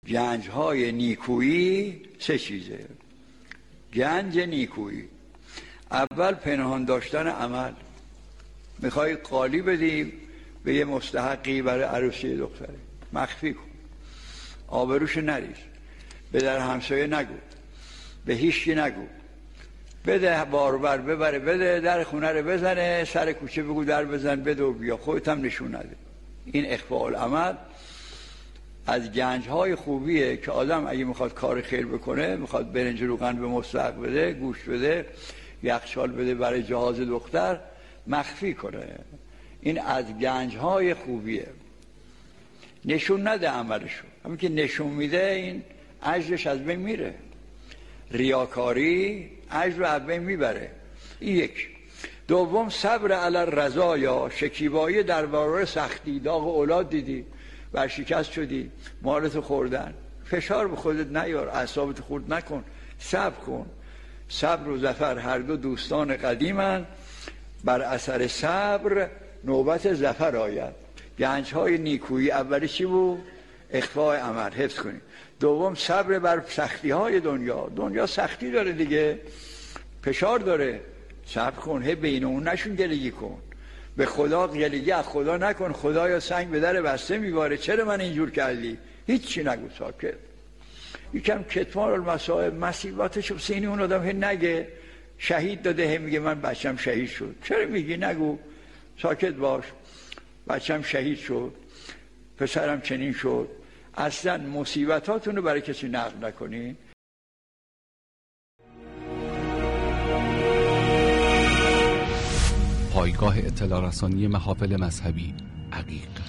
گنج‌های نیکویی 3 چیزه. گنج نیکویی، اول پنهان داشتن عمل. میخوای قالی بدی به یه مستحقی برای عروسی دختره، مخفی کن، آبروش نریز، به در همسایه نگو، به هیچکی نگو، بده باربر ببره، بده در خونه رو بزنه، سر کوچه بگو در بزن، بده و بیا، خودت هم نشون نده. این اخفاء العمل از گنج‌های خوبیه که آدم اگه میخواد کار خیر بکنه، میخواد برنج روغن به مستحق بده، گوشت بده، یخچال بده برای جهاز دختر، مخفی کنه. این از گنج‌های خوبیه. نشون نده عملشو، همین که نشون میده این اجرش از بین میره. ریاکاری اجر رو از بین میبره. این یک. دوم صبر علی الرضایا، شکیبایی در برابر سختی. داغ اولاد دیدی، ورشکست شدی، مالت خوردن، فشار به خودت نیار، اعصابت خورد نکن، صبر کن. صبر و ظفر هر دو دوستان قدیمن، بر اثر صبر نوبت ظفر آید. گنج‌های نیکویی اولی چی بود؟ اخفاء عمل، حفظ کنید. دوم صبر بر سختی‌های دنیا. دنیا سختی داره دیگه، فشار داره، صبر کن، بین اون نشون گلگی کن، به خدا گلگی از خدا نکن، خدایا سنگ به در بسته میباره، چرا من اینجور کردی؟ هیچی نگو، ساکت. یکم کتمان المصائب، مصیباتشو سینی اون آدم نگه. شهید داده، میگه من بچم شهید شد، چرا میگی؟ نگو، ساکت باش. بچم شهید شد، پسرم چنین شد. اصلا مصیبتاتون رو برای کسی نقل نکنین. پایگاه اطلاع رسانی محافل مذهبی عقیق.